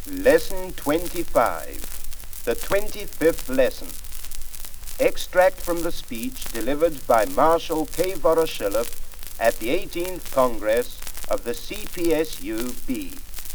Lesson 25, the 25th lesson. Extract from the speech delivered by Marshal K. Voroshilov at the 18th Congress of the CPSU-B.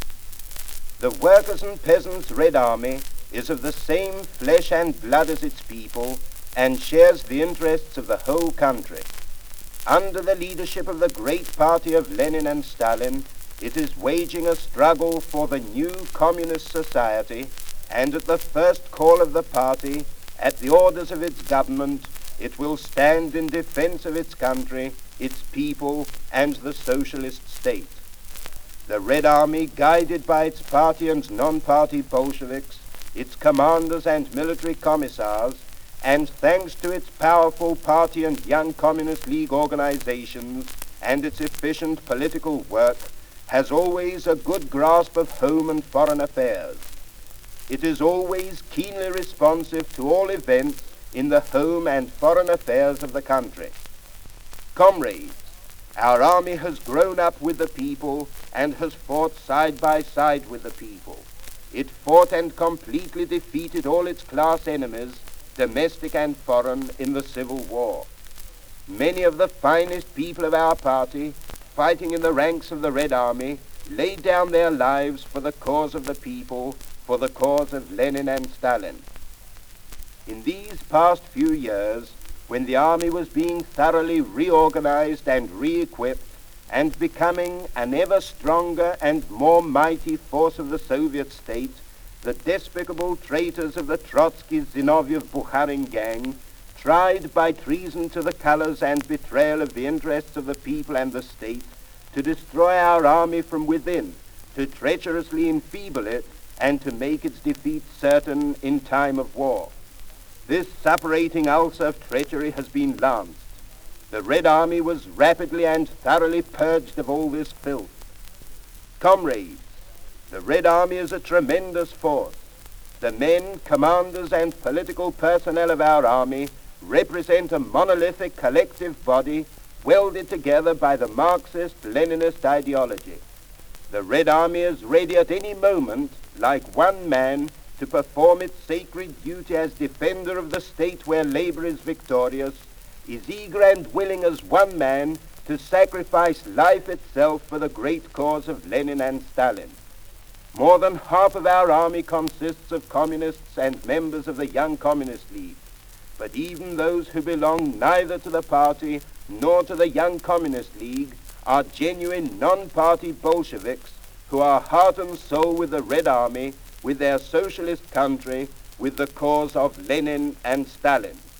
The Workers' and Peasants' Red Army is of the same flesh and blood as its people and shares the interests of the whole country. Under the leadership of the great party of Lenin and Stalin, it is waging a struggle for the new communist society, and at the first call of the party, at the orders of its government, it will stand in defense of its country, its people, and the socialist state. The Red Army, guided by its party and non-party Bolsheviks, its commanders and military commissars, and thanks to its powerful party and Young Communist League organizations and its efficient political work, has always a good grasp of home and foreign affairs. It is always keenly responsive to all events in the home and foreign affairs of the country. Comrades, our army has grown up with the people and has fought side by side with the people. It fought and completely defeated all its class enemies, domestic and foreign, in the Civil War. Many of the finest people of our party, fighting in the ranks of the Red Army, laid down their lives for the cause of the people, for the cause of Lenin and Stalin. In these past few years, when the army was being thoroughly reorganized and re-equipped and becoming an ever stronger and more mighty force of the Soviet state, the despicable traitors of the Trotsky-Zinoviev-Bukharin gang tried by treason to the colors and betrayal of the interests of the people and the state to destroy our army from within, to treacherously enfeeble it, and to make its defeat certain in time of war. This suppurating ulcer of treachery has been lanced. The Red Army was rapidly and thoroughly purged of all this filth. Comrades, the Red Army is a tremendous force. The men, commanders, and political personnel of our army represent a monolithic collective body welded together by the Marxist-Leninist ideology. The Red Army is ready at any moment, like one man, to perform its sacred duty as defender of the state where labor is victorious, is eager and willing as one man to sacrifice life itself for the great cause of Lenin and Stalin. More than half of our army consists of communists and members of the Young Communist League. But even those who belong neither to the party nor to the Young Communist League are genuine non-party Bolsheviks who are heart and soul with the Red Army, with their socialist country, with the cause of Lenin and Stalin.